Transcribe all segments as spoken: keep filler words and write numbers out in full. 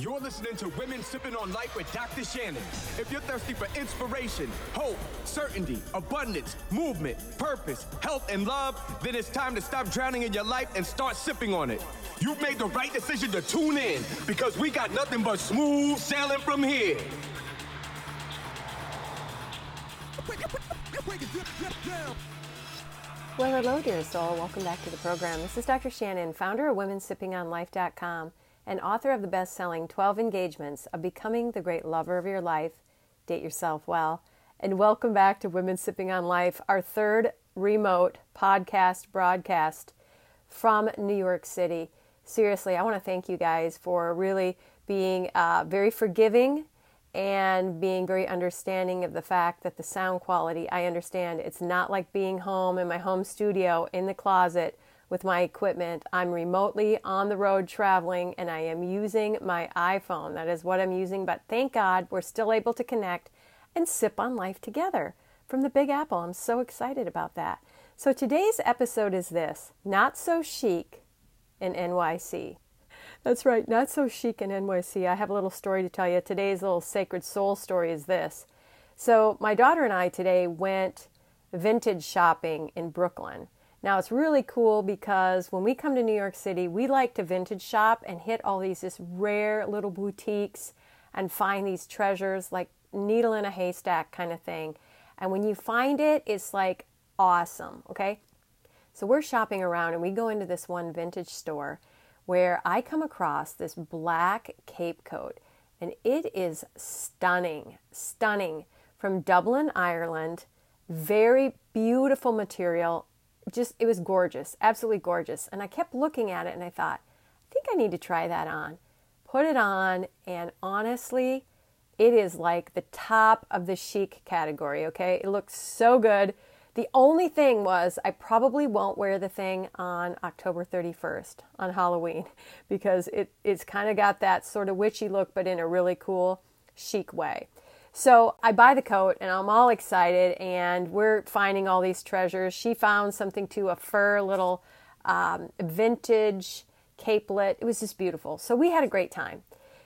You're listening to Women Sipping on Life with Doctor Shannon. If you're thirsty for inspiration, hope, certainty, abundance, movement, purpose, health, and love, then it's time to stop drowning in your life and start sipping on it. You've made the right decision to tune in because we got nothing but smooth sailing from here. Well, hello, dear soul. Welcome back to the program. This is Doctor Shannon, founder of women sipping on life dot com and author of the best-selling twelve Engagements of Becoming the Great Lover of Your Life. Date yourself well. And welcome back to Women Sipping on Life, our third remote podcast broadcast from New York City. Seriously, I want to thank you guys for really being uh, very forgiving and being very understanding of the fact that the sound quality, I understand it's not like being home in my home studio in the closet with my equipment. I'm remotely on the road traveling and I am using my iPhone. That is what I'm using, but thank God we're still able to connect and sip on life together from the Big Apple. I'm so excited about that. So today's episode is this, Not So Chic in N Y C. That's right, Not So Chic in N Y C. I have a little story to tell you. Today's little sacred soul story is this. So my daughter and I today went vintage shopping in Brooklyn. Now it's really cool because when we come to New York City, we like to vintage shop and hit all these just rare little boutiques and find these treasures like needle in a haystack kind of thing. And when you find it, it's like awesome, okay? So we're shopping around and we go into this one vintage store where I come across this black cape coat, and it is stunning, stunning, from Dublin, Ireland, very beautiful material, just, it was gorgeous, absolutely gorgeous, and I kept looking at it and I thought, I think I need to try that on. Put it on, and honestly, it is like the top of the chic category, okay? It looks so good. The only thing was I probably won't wear the thing on October thirty-first, on Halloween, because it, it's kind of got that sort of witchy look, but in a really cool, chic way. So I buy the coat, and I'm all excited, and we're finding all these treasures. She found something too, a fur little um, vintage capelet. It was just beautiful. So we had a great time.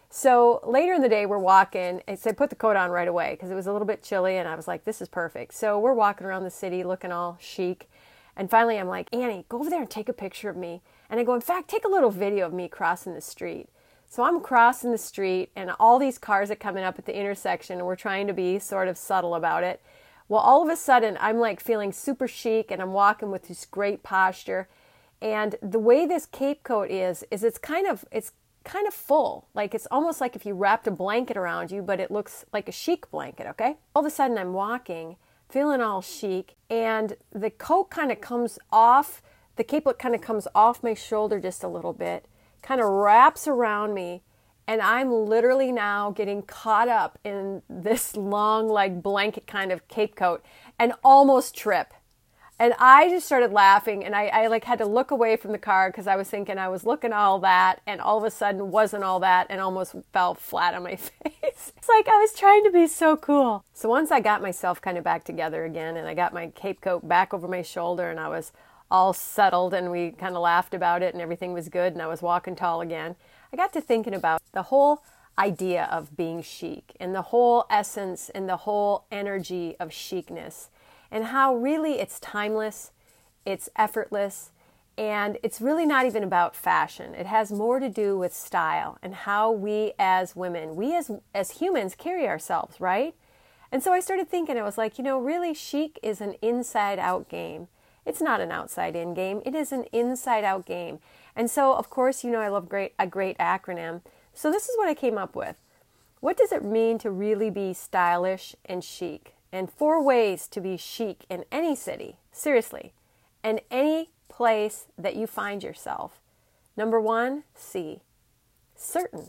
So later in the day, we're walking, and so I put the coat on right away because it was a little bit chilly, and I was like, this is perfect. So we're walking around the city looking all chic, and finally I'm like, Annie, go over there and take a picture of me. And I go, in fact, take a little video of me crossing the street. So I'm crossing the street, and all these cars are coming up at the intersection, and we're trying to be sort of subtle about it. Well, all of a sudden, I'm like feeling super chic, and I'm walking with this great posture. And the way this cape coat is, is it's kind of, it's kind of full. Like it's almost like if you wrapped a blanket around you, but it looks like a chic blanket, okay? All of a sudden I'm walking, feeling all chic, and the coat kind of comes off, the capelet kind of comes off my shoulder just a little bit, kind of wraps around me, and I'm literally now getting caught up in this long like blanket kind of cape coat and almost trip. And I just started laughing, and I, I like had to look away from the car because I was thinking I was looking all that, and all of a sudden wasn't all that, and almost fell flat on my face. It's like I was trying to be so cool. So once I got myself kind of back together again, and I got my cape coat back over my shoulder, and I was all settled, and we kind of laughed about it, and everything was good, and I was walking tall again, I got to thinking about the whole idea of being chic, and the whole essence and the whole energy of chicness. And how really it's timeless, it's effortless, and it's really not even about fashion. It has more to do with style and how we as women, we as as humans carry ourselves, right? And so I started thinking, I was like, you know, really chic is an inside-out game. It's not an outside-in game. It is an inside-out game. And so, of course, you know I love great a great acronym. So this is what I came up with. What does it mean to really be stylish and chic? And four ways to be chic in any city, seriously, and any place that you find yourself. Number one, C, certain.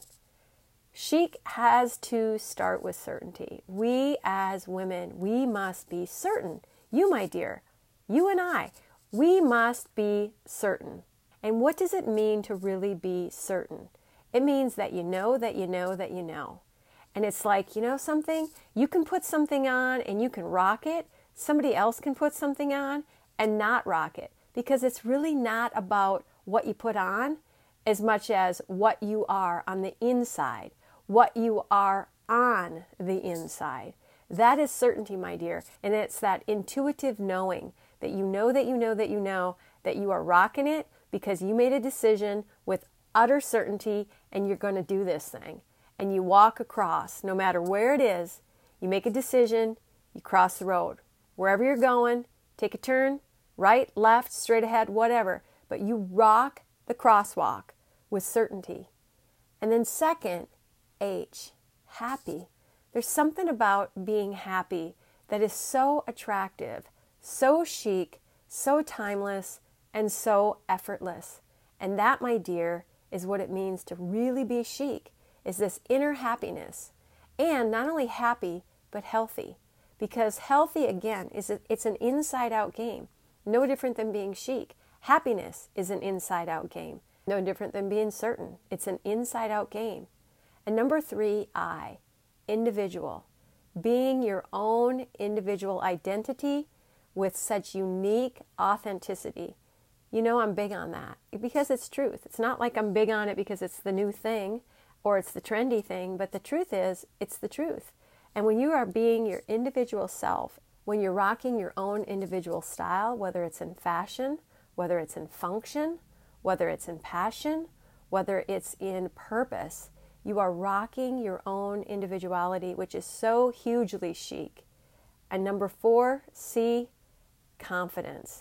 Chic has to start with certainty. We as women, we must be certain. You, my dear, you and I, we must be certain. And what does it mean to really be certain? It means that you know that you know that you know. And it's like, you know something? You can put something on and you can rock it. Somebody else can put something on and not rock it. Because it's really not about what you put on. as much as what you are on the inside, what you are on the inside. That is certainty, my dear. And it's that intuitive knowing that you know that you know that you know that you are rocking it because you made a decision with utter certainty and you're going to do this thing. And you walk across, no matter where it is, you make a decision, you cross the road. Wherever you're going, take a turn, right, left, straight ahead, whatever. But you rock the crosswalk with certainty. And then second, H, happy. There's something about being happy that is so attractive, so chic, so timeless, and so effortless. And that, my dear, is what it means to really be chic, is this inner happiness. And not only happy, but healthy. Because healthy, again, is a, it's an inside-out game. No different than being chic. Happiness is an inside-out game. No different than being certain. It's an inside-out game. And number three, I, individual. Being your own individual identity with such unique authenticity. You know I'm big on that because it's truth. It's not like I'm big on it because it's the new thing or it's the trendy thing, but the truth is, it's the truth. And when you are being your individual self, when you're rocking your own individual style, whether it's in fashion, whether it's in function, whether it's in passion, whether it's in purpose, you are rocking your own individuality, which is so hugely chic. And number four, C, confidence.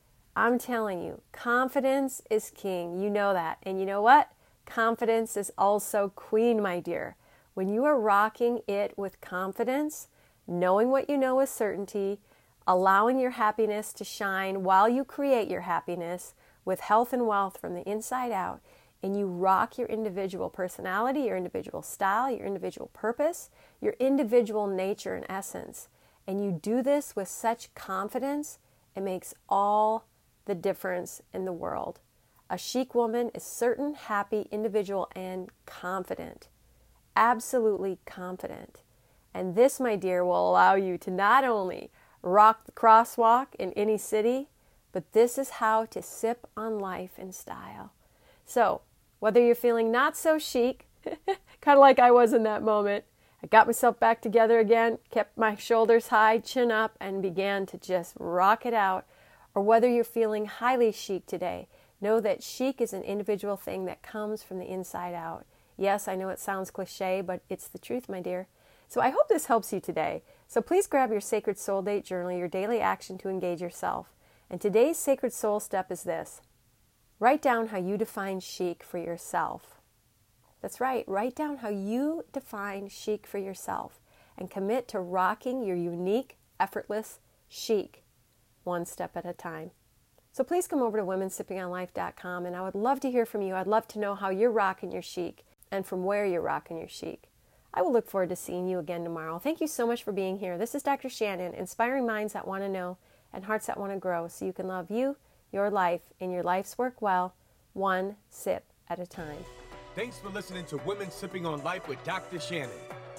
I'm telling you, confidence is king. You know that. And you know what? Confidence is also queen, my dear. When you are rocking it with confidence, knowing what you know with certainty, allowing your happiness to shine while you create your happiness with health and wealth from the inside out, and you rock your individual personality, your individual style, your individual purpose, your individual nature and essence, and you do this with such confidence, it makes all the difference in the world. A chic woman is certain, happy, individual, and confident. Absolutely confident. And this, my dear, will allow you to not only rock the crosswalk in any city, but this is how to sip on life in style. So, whether you're feeling not so chic, kind of like I was in that moment, I got myself back together again, kept my shoulders high, chin up, and began to just rock it out. Or whether you're feeling highly chic today, know that chic is an individual thing that comes from the inside out. Yes, I know it sounds cliche, but it's the truth, my dear. So I hope this helps you today. So please grab your Sacred Soul Date Journal, your daily action to engage yourself. And today's Sacred Soul step is this. Write down how you define chic for yourself. That's right. Write down how you define chic for yourself and commit to rocking your unique, effortless chic one step at a time. So please come over to women sipping on life dot com and I would love to hear from you. I'd love to know how you're rocking your chic and from where you're rocking your chic. I will look forward to seeing you again tomorrow. Thank you so much for being here. This is Doctor Shannon, inspiring minds that want to know and hearts that want to grow so you can love you, your life, and your life's work well, one sip at a time. Thanks for listening to Women Sipping on Life with Doctor Shannon.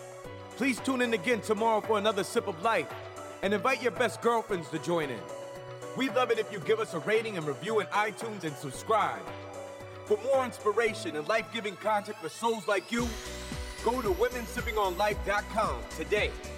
Please tune in again tomorrow for another sip of life and invite your best girlfriends to join in. We'd love it if you give us a rating and review in iTunes and subscribe. For more inspiration and life-giving content for souls like you, go to women sipping on life dot com today.